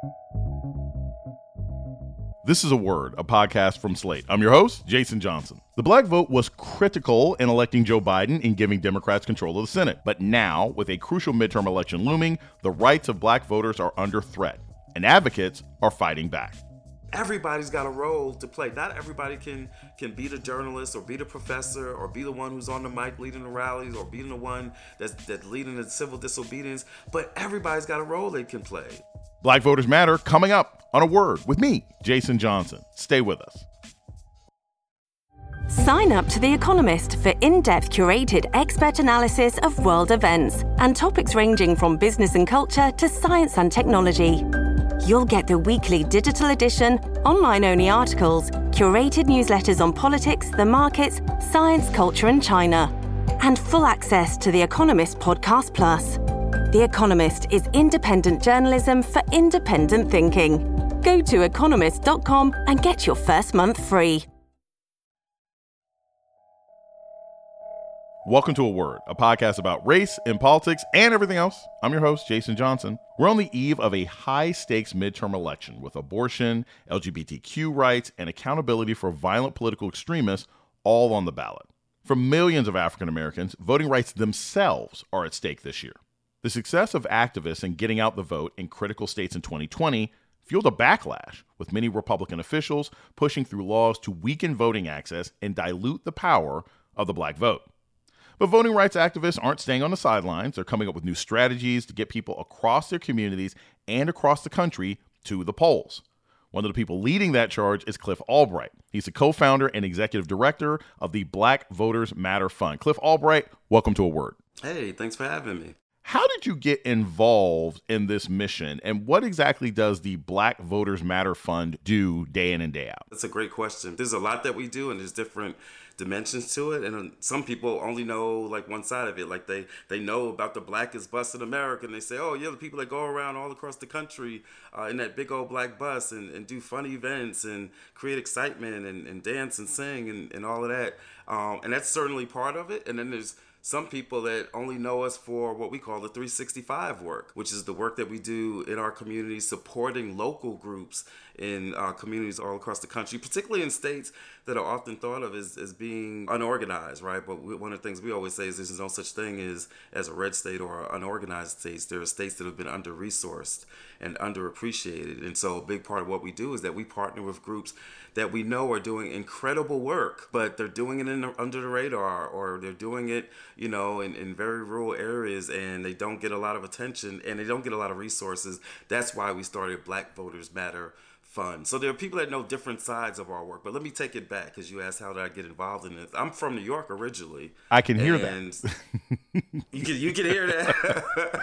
This is A Word, a podcast from Slate. I'm your host, Jason Johnson. The black vote was critical in electing Joe Biden and giving Democrats control of the Senate. But now, with a crucial midterm election looming, the rights of black voters are under threat, and advocates are fighting back. Everybody's got a role to play. Not everybody can be the journalist or be the professor or be the one who's on the mic leading the rallies or being the one that's leading the civil disobedience, but everybody's got a role they can play. Black Voters Matter coming up on A Word with me, Jason Johnson. Stay with us. Sign up to The Economist for in-depth curated expert analysis of world events and topics ranging from business and culture to science and technology. You'll get the weekly digital edition, online-only articles, curated newsletters on politics, the markets, science, culture, and China, and full access to The Economist Podcast Plus. The Economist is independent journalism for independent thinking. Go to economist.com and get your first month free. Welcome to A Word, a podcast about race and politics and everything else. I'm your host, Jason Johnson. We're on the eve of a high-stakes midterm election with abortion, LGBTQ rights, and accountability for violent political extremists all on the ballot. For millions of African Americans, voting rights themselves are at stake this year. The success of activists in getting out the vote in critical states in 2020 fueled a backlash, with many Republican officials pushing through laws to weaken voting access and dilute the power of the black vote. But voting rights activists aren't staying on the sidelines. They're coming up with new strategies to get people across their communities and across the country to the polls. One of the people leading that charge is Cliff Albright. He's the co-founder and executive director of the Black Voters Matter Fund. Cliff Albright, welcome to A Word. Hey, thanks for having me. How did you get involved in this mission, and what exactly does the Black Voters Matter Fund do day in and day out? That's a great question. There's a lot that we do, and there's different dimensions to it, and some people only know like one side of it. Like they know about the blackest bus in America, and they say, oh yeah, the people that go around all across the country in that big old black bus and do fun events and create excitement and dance and sing and all of that. And that's certainly part of it. And then there's some people that only know us for what we call the 365 work, which is the work that we do in our communities, supporting local groups in communities all across the country, particularly in states that are often thought of as being unorganized, right? But one of the things we always say is there's no such thing as a red state or unorganized states. There are states that have been under-resourced and underappreciated. And so a big part of what we do is that we partner with groups that we know are doing incredible work, but they're doing it under the radar, or they're doing it, in very rural areas, and they don't get a lot of attention and they don't get a lot of resources. That's why we started Black Voters Matter Fund. So there are people that know different sides of our work, but let me take it back because you asked how did I get involved in this. I'm from New York originally. I can hear that. You can hear that.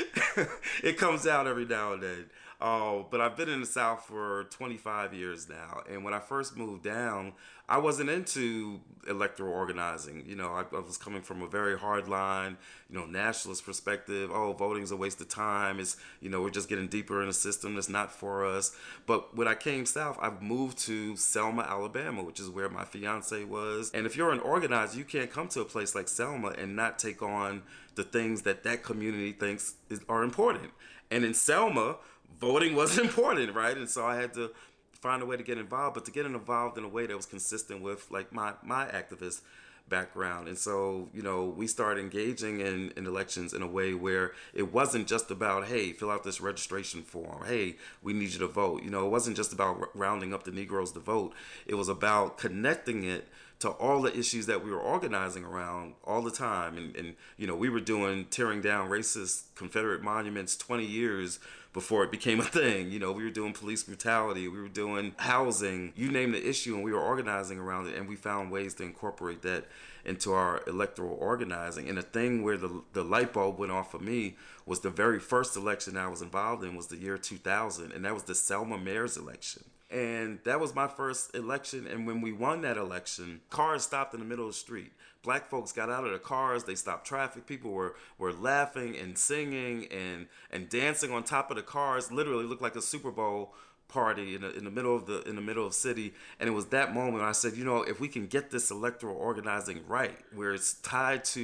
It comes out every now and then. But I've been in the South for 25 years now. And when I first moved down, I wasn't into electoral organizing. I was coming from a very hard line, nationalist perspective. Oh, voting's a waste of time. It's, we're just getting deeper in a system that's not for us. But when I came South, I moved to Selma, Alabama, which is where my fiance was. And if you're an organizer, you can't come to a place like Selma and not take on the things that community thinks are important. And in Selma, voting was important, right? And so I had to find a way to get involved, but to get involved in a way that was consistent with like my activist background. And so, we started engaging in elections in a way where it wasn't just about, hey, fill out this registration form. Hey, we need you to vote. It wasn't just about rounding up the Negroes to vote. It was about connecting it to all the issues that we were organizing around all the time. And we were tearing down racist Confederate monuments 20 years before it became a thing. We were doing police brutality, we were doing housing, you name the issue, and we were organizing around it, and we found ways to incorporate that into our electoral organizing. And the thing where the light bulb went off for me was the very first election I was involved in was the year 2000, and that was the Selma mayor's election. And that was my first election. And when we won that election, cars stopped in the middle of the street. Black folks got out of their cars. They stopped traffic. People were laughing and singing and dancing on top of the cars. Literally looked like a Super Bowl party in the middle of the city. And it was that moment I said, if we can get this electoral organizing right, where it's tied to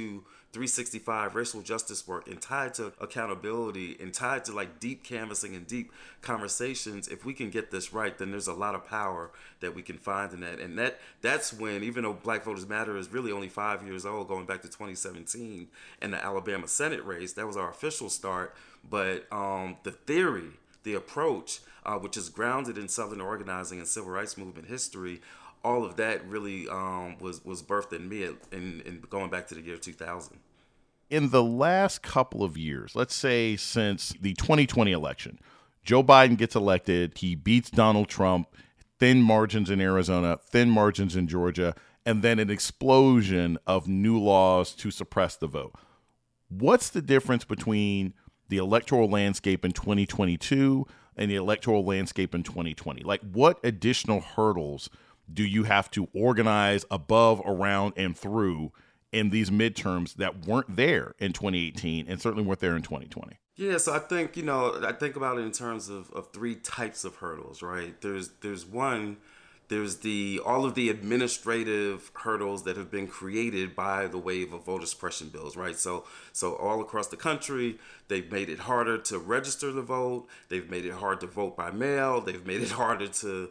365 racial justice work and tied to accountability and tied to like deep canvassing and deep conversations, if we can get this right, then there's a lot of power that we can find in that. And that's when, even though Black Voters Matter is really only 5 years old, going back to 2017 and the Alabama Senate race, that was our official start. But the theory, the approach, which is grounded in Southern organizing and civil rights movement history, all of that really was birthed in me in going back to the year 2000. In the last couple of years, let's say since the 2020 election, Joe Biden gets elected, he beats Donald Trump, thin margins in Arizona, thin margins in Georgia, and then an explosion of new laws to suppress the vote. What's the difference between the electoral landscape in 2022 and the electoral landscape in 2020? Like, what additional hurdles do you have to organize above, around, and through in these midterms that weren't there in 2018 and certainly weren't there in 2020? Yeah, so I think, I think about it in terms of three types of hurdles, right? There's one, there's all of the administrative hurdles that have been created by the wave of voter suppression bills, right? So all across the country, they've made it harder to register the vote. They've made it hard to vote by mail. They've made it harder to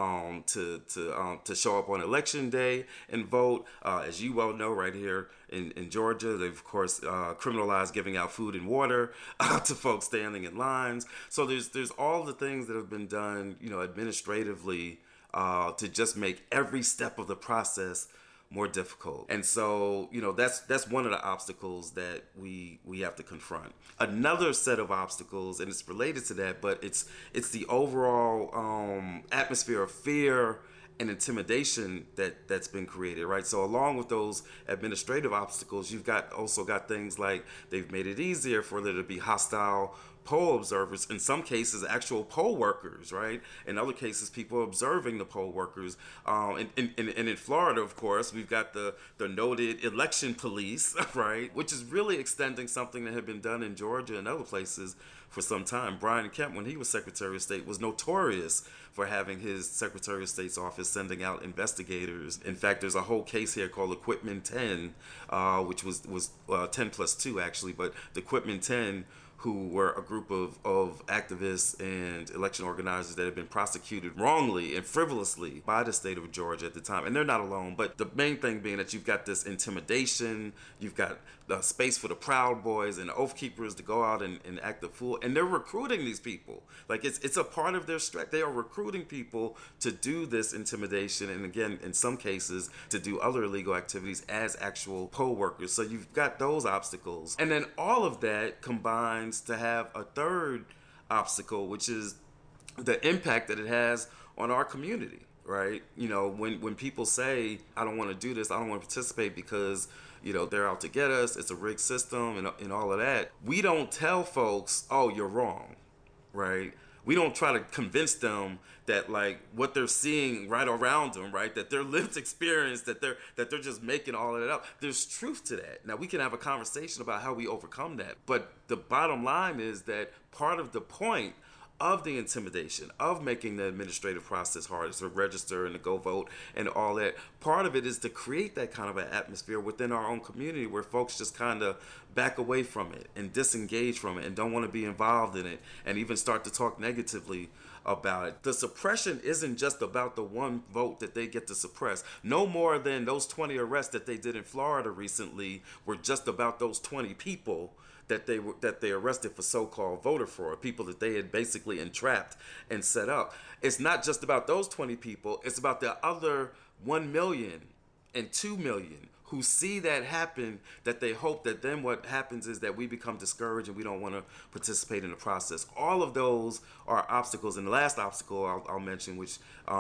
show up on election day and vote. As you well know, right here in Georgia, they've of course criminalized giving out food and water to folks standing in lines. So there's all the things that have been done, administratively, to just make every step of the process more difficult. And so, that's one of the obstacles that we have to confront. Another set of obstacles, and it's related to that, but it's the overall atmosphere of fear and intimidation that's been created, right? So along with those administrative obstacles, you've also got things like they've made it easier for there to be hostile poll observers, in some cases actual poll workers, right? In other cases, people observing the poll workers. And in Florida, of course, we've got the noted election police, right? Which is really extending something that had been done in Georgia and other places for some time. Brian Kemp, when he was Secretary of State, was notorious for having his Secretary of State's office sending out investigators. In fact, there's a whole case here called the Quitman 10, which was 10 plus 2 actually, but the Quitman 10, who were a group of activists and election organizers that had been prosecuted wrongly and frivolously by the state of Georgia at the time. And they're not alone, but the main thing being that you've got this intimidation, you've got the space for the Proud Boys and Oath Keepers to go out and act the fool. And they're recruiting these people. Like it's a part of their strat. They are recruiting people to do this intimidation, and again, in some cases, to do other illegal activities as actual poll workers. So you've got those obstacles. And then all of that combines to have a third obstacle, which is the impact that it has on our community, right? When people say, I don't want to do this, I don't want to participate because they're out to get us, it's a rigged system and all of that. We don't tell folks, oh, you're wrong, right? We don't try to convince them that like what they're seeing right around them, right? That their lived experience, that they're just making all of that up. There's truth to that. Now we can have a conversation about how we overcome that. But the bottom line is that part of the point of the intimidation, of making the administrative process harder to register and to go vote and all that, part of it is to create that kind of an atmosphere within our own community where folks just kind of back away from it and disengage from it and don't want to be involved in it and even start to talk negatively about it. The suppression isn't just about the one vote that they get to suppress. No more than those 20 arrests that they did in Florida recently were just about those 20 people that they arrested for so-called voter fraud, people that they had basically entrapped and set up. It's not just about those 20 people, it's about the other 1 million and 2 million who see that happen, that they hope that then what happens is that we become discouraged and we don't want to participate in the process. All of those are obstacles. And the last obstacle I'll mention, which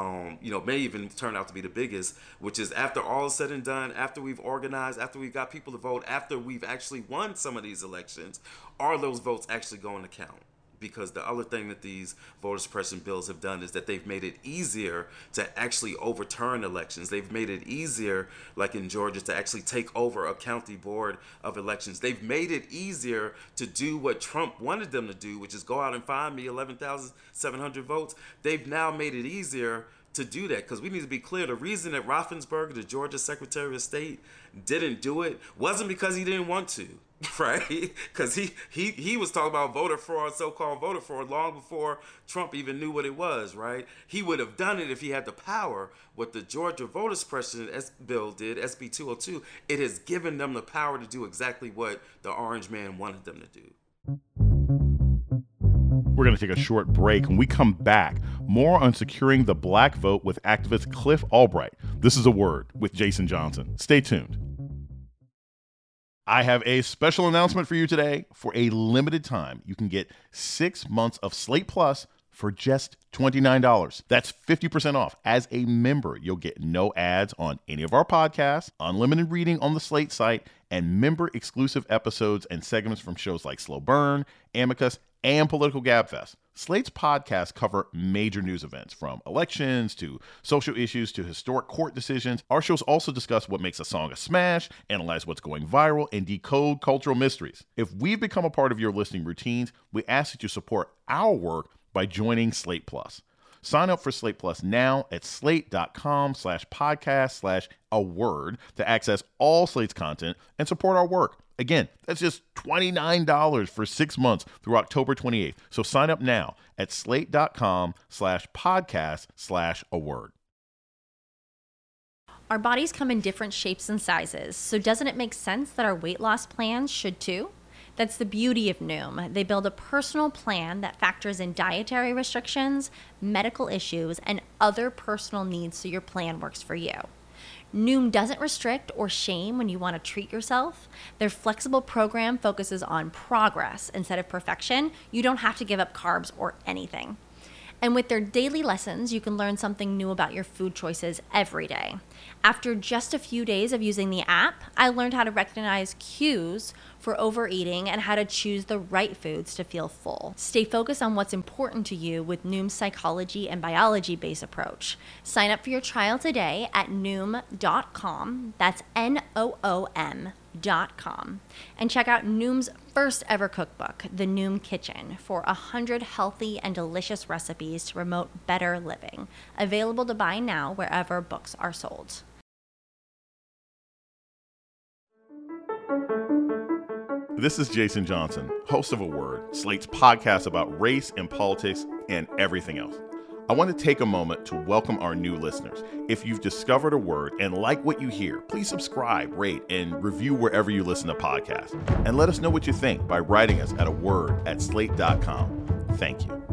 may even turn out to be the biggest, which is after all is said and done, after we've organized, after we've got people to vote, after we've actually won some of these elections, are those votes actually going to count? Because the other thing that these voter suppression bills have done is that they've made it easier to actually overturn elections. They've made it easier, like in Georgia, to actually take over a county board of elections. They've made it easier to do what Trump wanted them to do, which is go out and find me 11,700 votes. They've now made it easier to do that, because we need to be clear. The reason that Raffensperger, the Georgia Secretary of State, didn't do it wasn't because he didn't want to, right? Because he was talking about voter fraud, so-called voter fraud, long before Trump even knew what it was, right? He would have done it if he had the power. What the Georgia Voter Suppression Bill did, SB 202, it has given them the power to do exactly what the Orange Man wanted them to do. We're going to take a short break. When we come back, more on securing the black vote with activist Cliff Albright. This is A Word with Jason Johnson. Stay tuned. I have a special announcement for you today. For a limited time, you can get 6 months of Slate Plus for just $29. That's 50% off. As a member, you'll get no ads on any of our podcasts, unlimited reading on the Slate site, and member-exclusive episodes and segments from shows like Slow Burn, Amicus, and Political Gabfest. Slate's podcasts cover major news events, from elections to social issues to historic court decisions. Our shows also discuss what makes a song a smash, analyze what's going viral, and decode cultural mysteries. If we've become a part of your listening routines, we ask that you support our work by joining Slate Plus. Sign up for Slate Plus now at slate.com/podcast/aword to access all Slate's content and support our work. Again, that's just $29 for 6 months through October 28th. So sign up now at slate.com/podcast/aword. Our bodies come in different shapes and sizes, so doesn't it make sense that our weight loss plans should too? That's the beauty of Noom. They build a personal plan that factors in dietary restrictions, medical issues, and other personal needs so your plan works for you. Noom doesn't restrict or shame when you want to treat yourself. Their flexible program focuses on progress instead of perfection. You don't have to give up carbs or anything. And with their daily lessons, you can learn something new about your food choices every day. After just a few days of using the app, I learned how to recognize cues for overeating and how to choose the right foods to feel full. Stay focused on what's important to you with Noom's psychology and biology-based approach. Sign up for your trial today at Noom.com. That's NOOM.com. And check out Noom's first ever cookbook, The Noom Kitchen, for 100 healthy and delicious recipes to promote better living. Available to buy now wherever books are sold. This is Jason Johnson, host of A Word, Slate's podcast about race and politics and everything else. I want to take a moment to welcome our new listeners. If you've discovered A Word and like what you hear, please subscribe, rate, and review wherever you listen to podcasts. And let us know what you think by writing us at aword@slate.com. Thank you.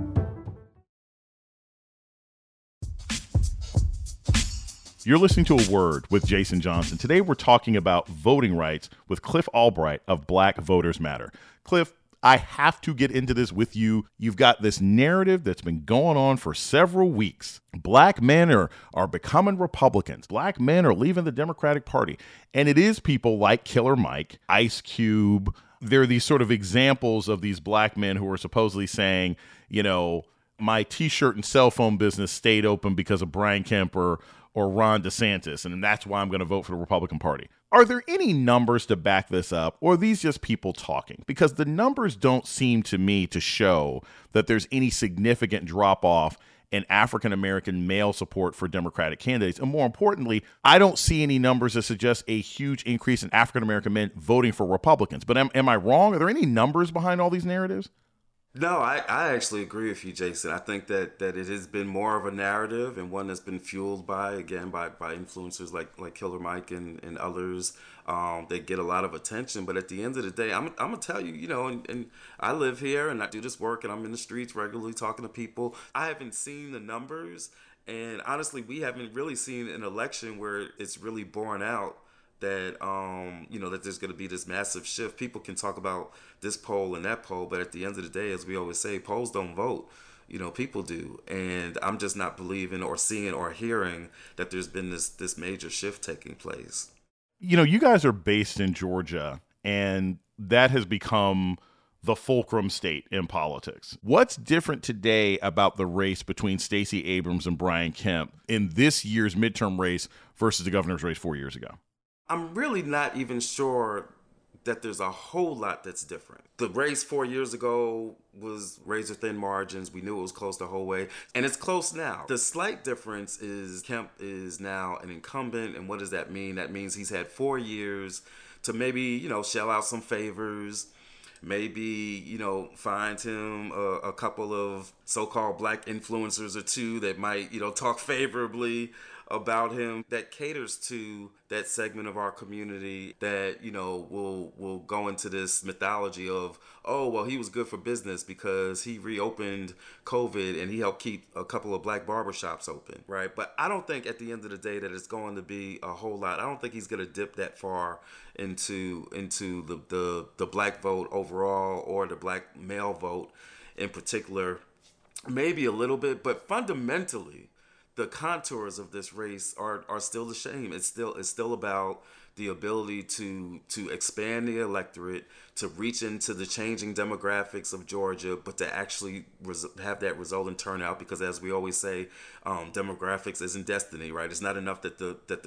You're listening to A Word with Jason Johnson. Today we're talking about voting rights with Cliff Albright of Black Voters Matter. Cliff, I have to get into this with you. You've got this narrative that's been going on for several weeks. Black men are becoming Republicans. Black men are leaving the Democratic Party. And it is people like Killer Mike, Ice Cube. There are these sort of examples of these black men who are supposedly saying, you know, my T-shirt and cell phone business stayed open because of Brian Kemp or Ron DeSantis, and that's why I'm going to vote for the Republican Party. Are there any numbers to back this up, or are these just people talking? Because the numbers don't seem to me to show that there's any significant drop-off in African-American male support for Democratic candidates. And more importantly, I don't see any numbers that suggest a huge increase in African-American men voting for Republicans. But am I wrong? Are there any numbers behind all these narratives? No, I actually agree with you, Jason. I think that it has been more of a narrative, and one that's been fueled by influencers like Killer Mike and others. They get a lot of attention, but at the end of the day, I'm gonna tell you, and I live here and I do this work and I'm in the streets regularly talking to people. I haven't seen the numbers, and honestly, we haven't really seen an election where it's really borne out that that there's going to be this massive shift. People can talk about this poll and that poll, but at the end of the day, as we always say, polls don't vote. People do. And I'm just not believing or seeing or hearing that there's been this major shift taking place. You guys are based in Georgia, and that has become the fulcrum state in politics. What's different today about the race between Stacey Abrams and Brian Kemp in this year's midterm race versus the governor's race 4 years ago? I'm really not even sure that there's a whole lot that's different. The race 4 years ago was razor thin margins. We knew it was close the whole way, and it's close now. The slight difference is Kemp is now an incumbent, and what does that mean? That means he's had 4 years to maybe, shell out some favors, maybe, find him a couple of so-called black influencers or two that might, talk favorably about him, that caters to that segment of our community that, will go into this mythology of, oh, well, he was good for business because he reopened COVID and he helped keep a couple of black barbershops open, right? But I don't think at the end of the day that it's going to be a whole lot. I don't think he's going to dip that far into the black vote overall or the black male vote in particular. Maybe a little bit, but fundamentally, the contours of this race are still the same. It's still about the ability to expand the electorate, to reach into the changing demographics of Georgia, but to actually have that resultant turnout. Because as we always say, demographics isn't destiny, right? It's not enough that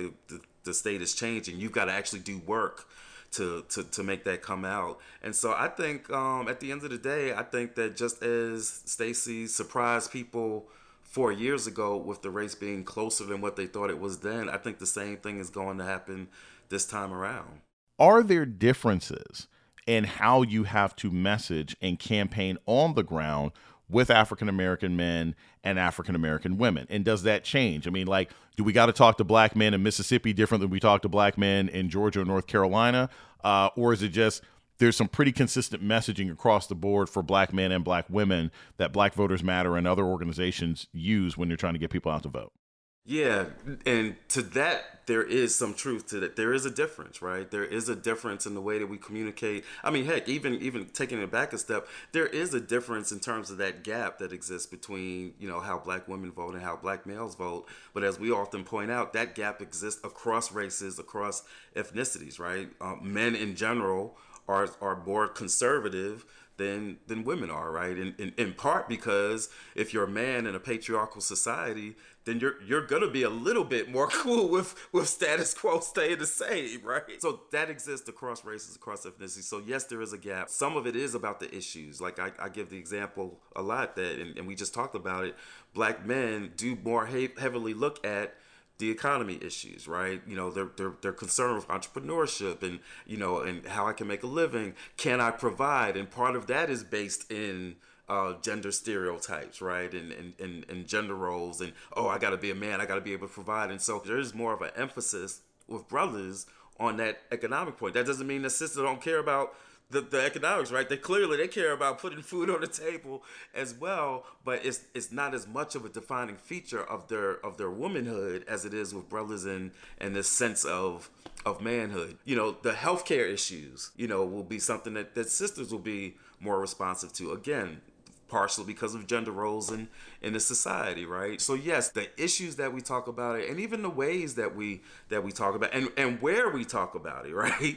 the state is changing. You've got to actually do work to make that come out. And so I think at the end of the day, I think that just as Stacey surprised people 4 years ago with the race being closer than what they thought it was then, I think the same thing is going to happen this time around. Are there differences in how you have to message and campaign on the ground with African-American men and African-American women? And does that change? I mean, like, do we got to talk to black men in Mississippi different than we talk to black men in Georgia or North Carolina? Or is it just there's some pretty consistent messaging across the board for black men and black women that Black Voters Matter and other organizations use when you're trying to get people out to vote? Yeah, and to that, there is some truth to that. There is a difference, right? There is a difference in the way that we communicate. I mean, heck, even taking it back a step, there is a difference in terms of that gap that exists between, how black women vote and how black males vote. But as we often point out, that gap exists across races, across ethnicities, right? Men in general are more conservative than women are, right? In part because if you're a man in a patriarchal society, then you're gonna be a little bit more cool with status quo staying the same, right? So that exists across races, across ethnicities. So yes, there is a gap. Some of it is about the issues. Like I give the example a lot that, and we just talked about it, black men do more heavily look at the economy issues, right? They're concerned with entrepreneurship and, and how I can make a living. Can I provide? And part of that is based in gender stereotypes, right? And gender roles and, oh, I got to be a man. I got to be able to provide. And so there's more of an emphasis with brothers on that economic point. That doesn't mean that sisters don't care about the economics, right? They care about putting food on the table as well, but it's not as much of a defining feature of their womanhood as it is with brothers and this sense of manhood. The healthcare issues, will be something that sisters will be more responsive to. Again, partially because of gender roles in the society, right? So yes, the issues that we talk about it, and even the ways that we talk about it, and where we talk about it, right?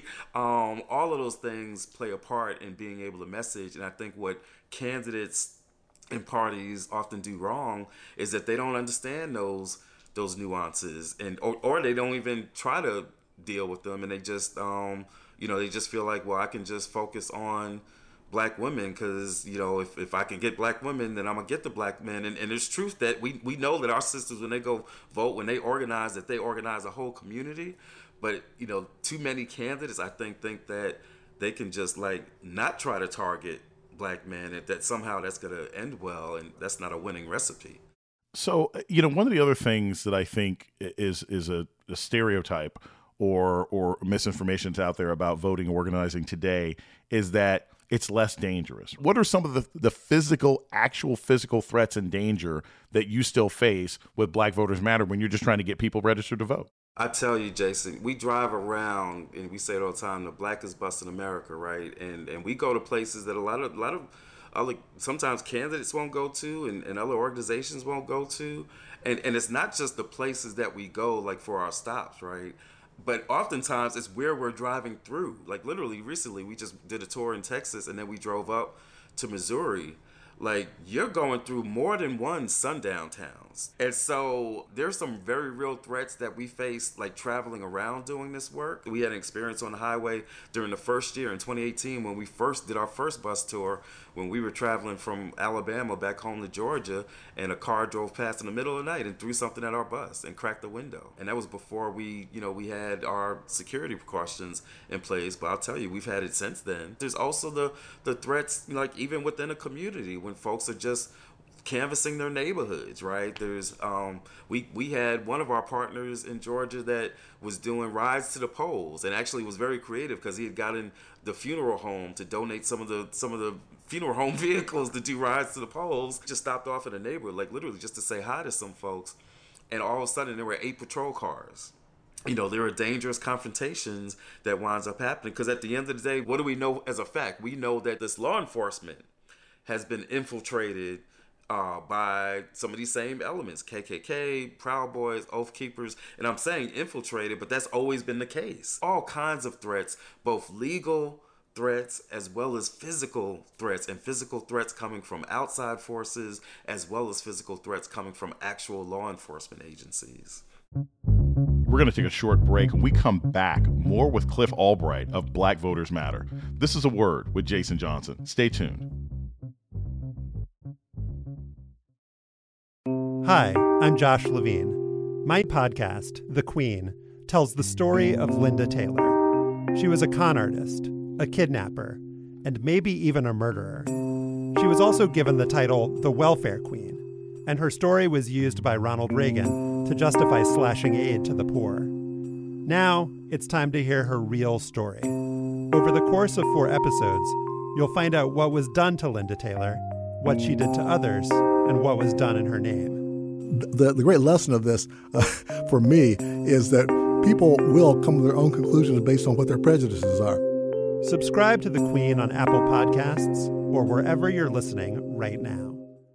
All of those things play a part in being able to message. And I think what candidates and parties often do wrong is that they don't understand those nuances, and or they don't even try to deal with them, and they just they just feel like, well, I can just focus on black women because if I can get black women, then I'm gonna get the black men. And there's truth that we know that our sisters, when they go vote, when they organize, that they organize a whole community. But too many candidates, I think that they can just not try to target black men, and that somehow that's gonna end well, and that's not a winning recipe. So one of the other things that I think is a stereotype or misinformation that's out there about voting and organizing today is that it's less dangerous. What are some of the actual physical threats and danger that you still face with Black Voters Matter when you're just trying to get people registered to vote? I tell you, Jason, we drive around and we say it all the time, the blackest bus in America, right? And we go to places that a lot of other, sometimes candidates won't go to and other organizations won't go to. And it's not just the places that we go for our stops, right? But oftentimes it's where we're driving through. Literally recently, we just did a tour in Texas and then we drove up to Missouri. like you're going through more than one sundown towns. And so there's some very real threats that we faced, like traveling around doing this work. We had an experience on the highway during the first year in 2018 when we first did our first bus tour, when we were traveling from Alabama back home to Georgia, and a car drove past in the middle of the night and threw something at our bus and cracked the window. And that was before we had our security precautions in place. But I'll tell you, we've had it since then. There's also the threats, like even within a community, when folks are just canvassing their neighborhoods, right? There's we had one of our partners in Georgia that was doing rides to the polls, and actually was very creative because he had gotten the funeral home to donate some of the funeral home vehicles to do rides to the polls. Just stopped off in a neighborhood, like literally just to say hi to some folks, and all of a sudden there were 8 patrol cars. There are dangerous confrontations that winds up happening because at the end of the day, what do we know as a fact? We know that this law enforcement has been infiltrated by some of these same elements, KKK, Proud Boys, Oath Keepers, and I'm saying infiltrated, but that's always been the case. All kinds of threats, both legal threats as well as physical threats, and physical threats coming from outside forces as well as physical threats coming from actual law enforcement agencies. We're going to take a short break. When we come back, more with Cliff Albright of Black Voters Matter. This is A Word with Jason Johnson. Stay tuned. Hi, I'm Josh Levine. My podcast, The Queen, tells the story of Linda Taylor. She was a con artist, a kidnapper, and maybe even a murderer. She was also given the title the Welfare Queen, and her story was used by Ronald Reagan to justify slashing aid to the poor. Now, it's time to hear her real story. Over the course of 4 episodes, you'll find out what was done to Linda Taylor, what she did to others, and what was done in her name. The great lesson of this, for me, is that people will come to their own conclusions based on what their prejudices are. Subscribe to The Queen on Apple Podcasts or wherever you're listening right now.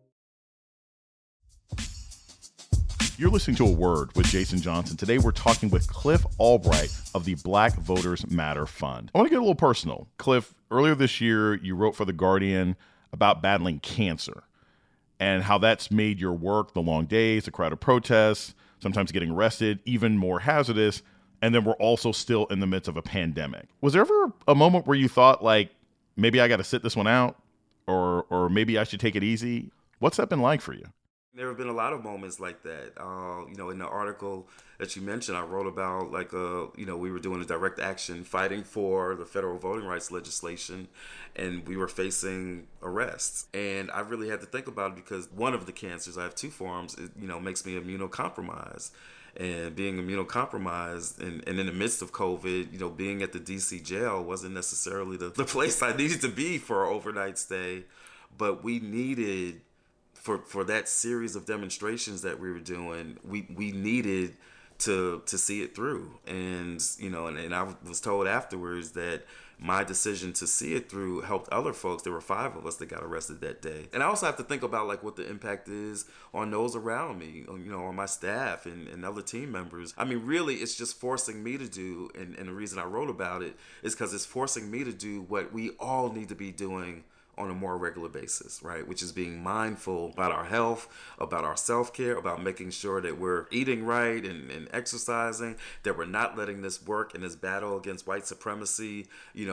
You're listening to A Word with Jason Johnson. Today we're talking with Cliff Albright of the Black Voters Matter Fund. I want to get a little personal. Cliff, earlier this year, you wrote for The Guardian about battling cancer and how that's made your work, the long days, the crowded protests, sometimes getting arrested, even more hazardous. And then we're also still in the midst of a pandemic. Was there ever a moment where you thought, like, maybe I got to sit this one out, or maybe I should take it easy? What's that been like for you? There have been a lot of moments like that. In the article that you mentioned, I wrote about we were doing a direct action fighting for the federal voting rights legislation, and we were facing arrests. And I really had to think about it because one of the cancers, I have 2 forms, makes me immunocompromised. And being immunocompromised and in the midst of COVID, being at the DC jail wasn't necessarily the place I needed to be for an overnight stay, but we needed for that series of demonstrations that we were doing, we needed to see it through. And I was told afterwards that my decision to see it through helped other folks. There were 5 of us that got arrested that day. And I also have to think about what the impact is on those around me, on my staff and other team members. I mean, really, it's just forcing me to do, and the reason I wrote about it is because it's forcing me to do what we all need to be doing on a more regular basis, right? Which is being mindful about our health, about our self-care, about making sure that we're eating right and exercising, that we're not letting this work and this battle against white supremacy,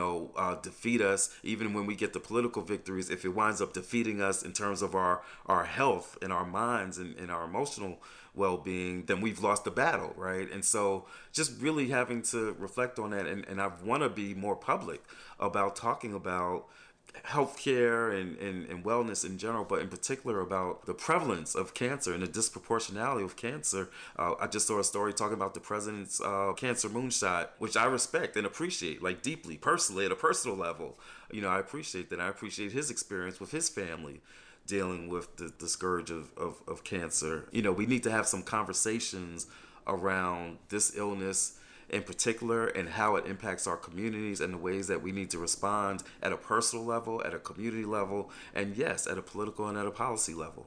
defeat us. Even when we get the political victories, if it winds up defeating us in terms of our health and our minds and our emotional well-being, then we've lost the battle, right? And so just really having to reflect on that, and I want to be more public about talking about healthcare and wellness in general, but in particular about the prevalence of cancer and the disproportionality of cancer. I just saw a story talking about the president's cancer moonshot, which I respect and appreciate, deeply, personally, at a personal level. I appreciate that. I appreciate his experience with his family dealing with the scourge of cancer. We need to have some conversations around this illness in particular and how it impacts our communities and the ways that we need to respond at a personal level, at a community level, and yes, at a political and at a policy level.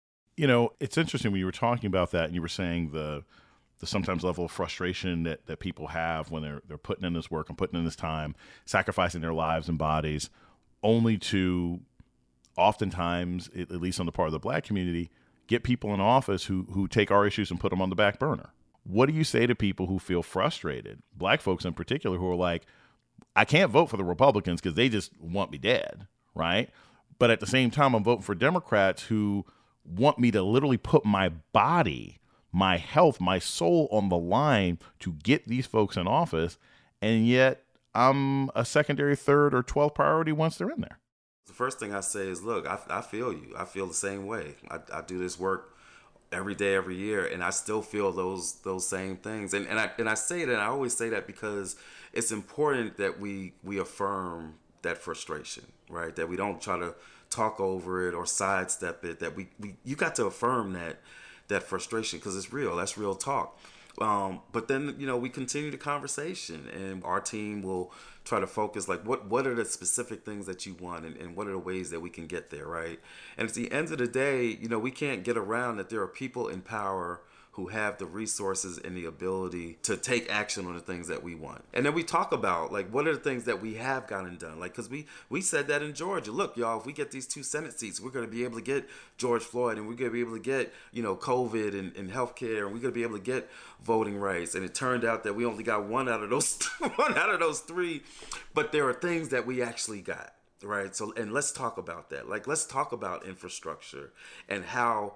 It's interesting when you were talking about that and you were saying the sometimes level of frustration that people have when they're putting in this work and putting in this time, sacrificing their lives and bodies, only to oftentimes, at least on the part of the Black community, get people in office who take our issues and put them on the back burner. What do you say to people who feel frustrated, Black folks in particular, who are like, I can't vote for the Republicans because they just want me dead, right? But at the same time, I'm voting for Democrats who want me to literally put my body, my health, my soul on the line to get these folks in office, and yet I'm a secondary, third, or 12th priority once they're in there. The first thing I say is, look, I feel you. I feel the same way. I do this work every day, every year, and I still feel those same things. And I say that, and I always say that because it's important that we affirm that frustration, right? That we don't try to talk over it or sidestep it. That you got to affirm that frustration because it's real. That's real talk. But then, we continue the conversation, and our team will try to focus, like, what are the specific things that you want, and what are the ways that we can get there, right? And at the end of the day, we can't get around that there are people in power who have the resources and the ability to take action on the things that we want. And then we talk about, like, what are the things that we have gotten done? Like, because we said that in Georgia. Look, y'all, if we get these 2 Senate seats, we're going to be able to get George Floyd, and we're going to be able to get, COVID and healthcare, and we're going to be able to get voting rights. And it turned out that we only got one out of those 3, but there are things that we actually got, right? So, and let's talk about that. Like, let's talk about infrastructure and how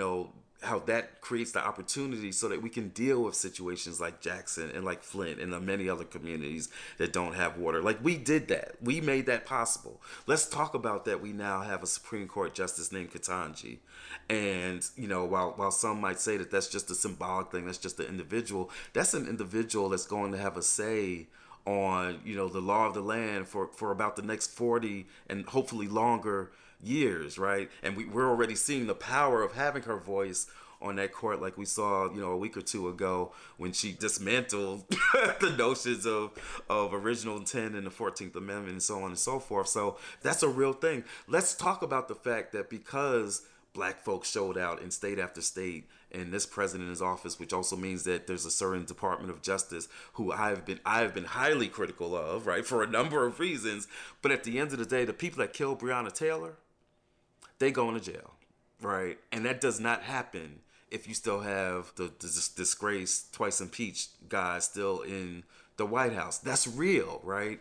that creates the opportunity so that we can deal with situations like Jackson and like Flint and the many other communities that don't have water. Like, we did that. We made that possible. Let's talk about that. We now have a Supreme Court justice named Ketanji. And, while some might say that that's just a symbolic thing, that's just an individual, that's an individual that's going to have a say on, the law of the land for about the next 40 and hopefully longer years, right? And we're already seeing the power of having her voice on that court, like we saw, a week or 2 ago when she dismantled the notions of original intent and the 14th Amendment and so on and so forth. So that's a real thing. Let's talk about the fact that because Black folks showed out in state after state, and this president is office, which also means that there's a certain Department of Justice who I have been highly critical of, right, for a number of reasons. But at the end of the day, the people that killed Breonna Taylor, they going to jail, right? And that does not happen if you still have the disgraced, twice impeached guy still in the White House. That's real, right?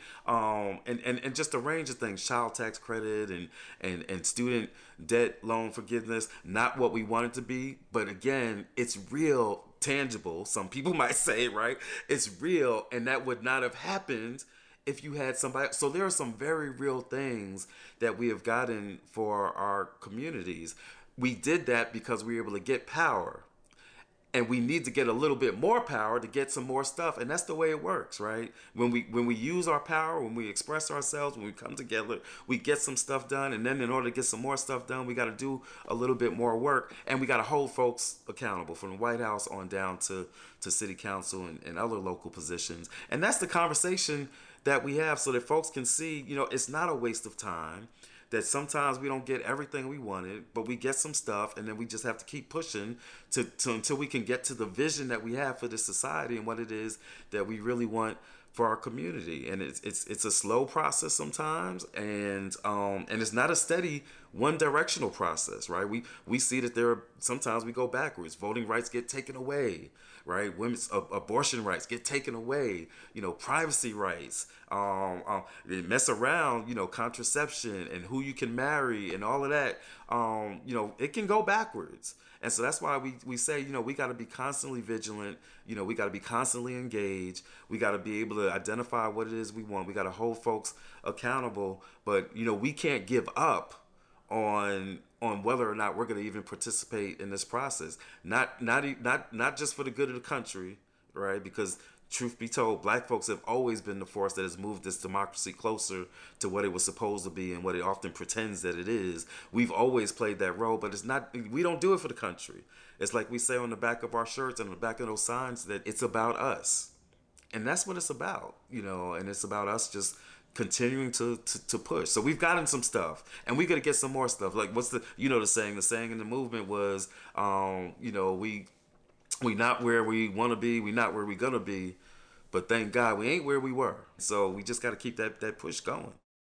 And just a range of things, child tax credit and student debt loan forgiveness, not what we want it to be, but again, it's real, tangible. Some people might say, right? It's real, and that would not have happened if you had somebody. So there are some very real things that we have gotten for our communities. We did that because we were able to get power. And we need to get a little bit more power to get some more stuff. And that's the way it works, right? When we use our power, when we express ourselves, when we come together, we get some stuff done. And then in order to get some more stuff done, we got to do a little bit more work. And we got to hold folks accountable from the White House on down to city council and other local positions. And that's the conversation that we have so that folks can see, it's not a waste of time. That sometimes we don't get everything we wanted, but we get some stuff, and then we just have to keep pushing to until we can get to the vision that we have for this society and what it is that we really want for our community. And it's a slow process sometimes, and it's not a steady one-directional process, right? We see that sometimes we go backwards. Voting rights get taken away, right? Women's abortion rights get taken away, privacy rights, they mess around, contraception and who you can marry and all of that, it can go backwards. And so that's why we say, we got to be constantly vigilant, we got to be constantly engaged, we got to be able to identify what it is we want, we got to hold folks accountable, but, we can't give up on whether or not we're going to even participate in this process. Not just for the good of the country, right? Because truth be told, Black folks have always been the force that has moved this democracy closer to what it was supposed to be and what it often pretends that it is. We've always played that role, but we don't do it for the country. It's like we say on the back of our shirts and on the back of those signs that it's about us. And that's what it's about, and it's about us just continuing to push. So we've gotten some stuff, and we got to get some more stuff. Like, what's the saying? The saying in the movement was, we not where we want to be, we not where we gonna be, but thank God we ain't where we were. So we just got to keep that push going.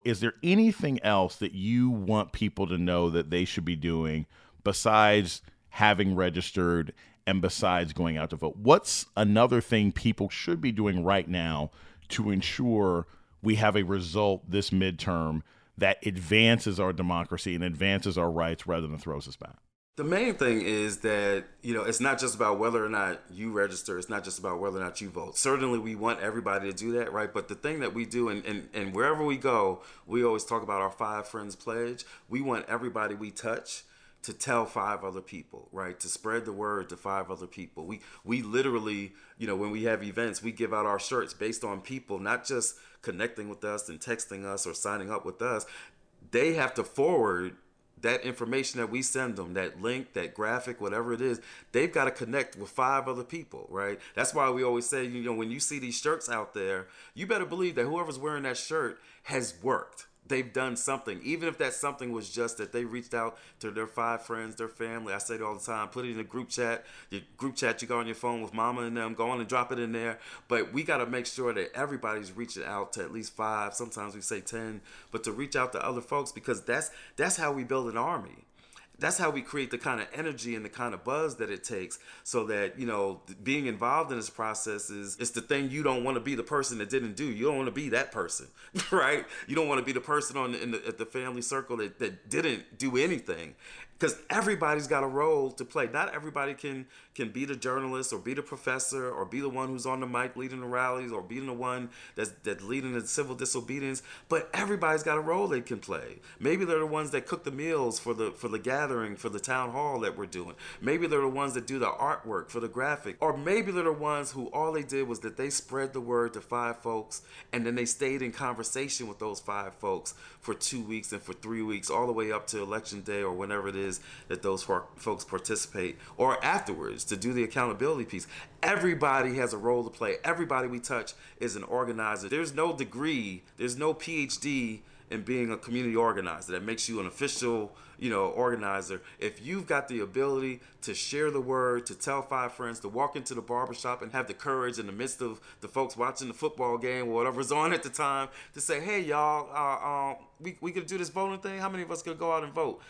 is there anything else that you want people to know that they should be doing besides having registered and besides going out to vote? What's another thing people should be doing right now to ensure we have a result this midterm that advances our democracy and advances our rights rather than throws us back? The main thing is that, it's not just about whether or not you register. It's not just about whether or not you vote. Certainly, we want everybody to do that, right? But the thing that we do, and wherever we go, we always talk about our 5 Friends Pledge. We want everybody we touch to tell 5 other people, right? To spread the word to 5 other people. We literally, when we have events, we give out our shirts based on people, not just connecting with us and texting us or signing up with us. They have to forward that information that we send them, that link, that graphic, whatever it is. They've got to connect with 5 other people, right? That's why we always say, when you see these shirts out there, you better believe that whoever's wearing that shirt has worked. They've done something, even if that something was just that they reached out to their 5 friends, their family. I say it all the time, put it in a group chat. Your group chat, you got on your phone with mama and them, go on and drop it in there. But we got to make sure that everybody's reaching out to at least 5, sometimes we say 10, but to reach out to other folks, because that's how we build an army. That's how we create the kind of energy and the kind of buzz that it takes, so that, being involved in this process it's the thing you don't want to be the person that didn't do. You don't want to be that person, right? You don't want to be the person at the family circle that didn't do anything. Because everybody's got a role to play. Not everybody can be the journalist or be the professor or be the one who's on the mic leading the rallies or being the one that's leading the civil disobedience. But everybody's got a role they can play. Maybe they're the ones that cook the meals for the gathering, for the town hall that we're doing. Maybe they're the ones that do the artwork for the graphic. Or maybe they're the ones who all they did was that they spread the word to 5 folks, and then they stayed in conversation with those 5 folks for 2 weeks and for 3 weeks, all the way up to election day or whenever it is that those folks participate, or afterwards to do the accountability piece. Everybody has a role to play. Everybody we touch is an organizer. There's no degree, there's no PhD in being a community organizer that makes you an official, organizer. If you've got the ability to share the word, to tell 5 friends, to walk into the barbershop and have the courage in the midst of the folks watching the football game or whatever's on at the time to say, hey, y'all, we could do this voting thing. How many of us could go out and vote?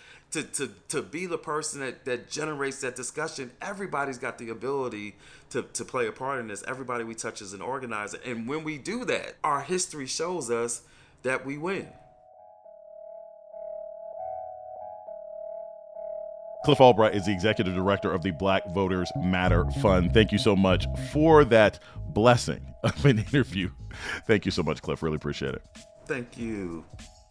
To be the person that generates that discussion. Everybody's got the ability to play a part in this. Everybody we touch is an organizer. And when we do that, our history shows us that we win. Cliff Albright is the executive director of the Black Voters Matter Fund. Thank you so much for that blessing of an interview. Thank you so much, Cliff. Really appreciate it. Thank you.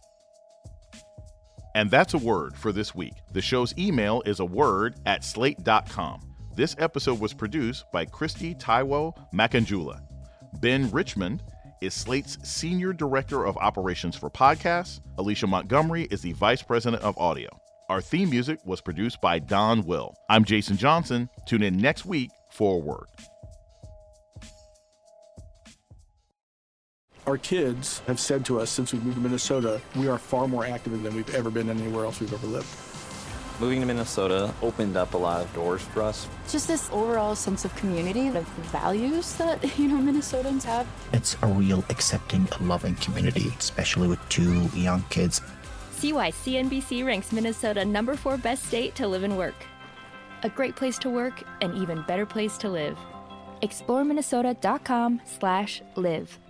And that's a word for this week. The show's email is aword@slate.com. This episode was produced by Christy Taiwo Makanjula. Ben Richmond is Slate's Senior Director of Operations for Podcasts. Alicia Montgomery is the Vice President of Audio. Our theme music was produced by Don Will. I'm Jason Johnson. Tune in next week for A Word. Our kids have said to us since we moved to Minnesota, we are far more active than we've ever been anywhere else we've ever lived. Moving to Minnesota opened up a lot of doors for us. Just this overall sense of community, of values that, Minnesotans have. It's a real accepting, loving community, especially with 2 young kids. See why CNBC ranks Minnesota number 4 best state to live and work. A great place to work, an even better place to live. ExploreMinnesota.com/live.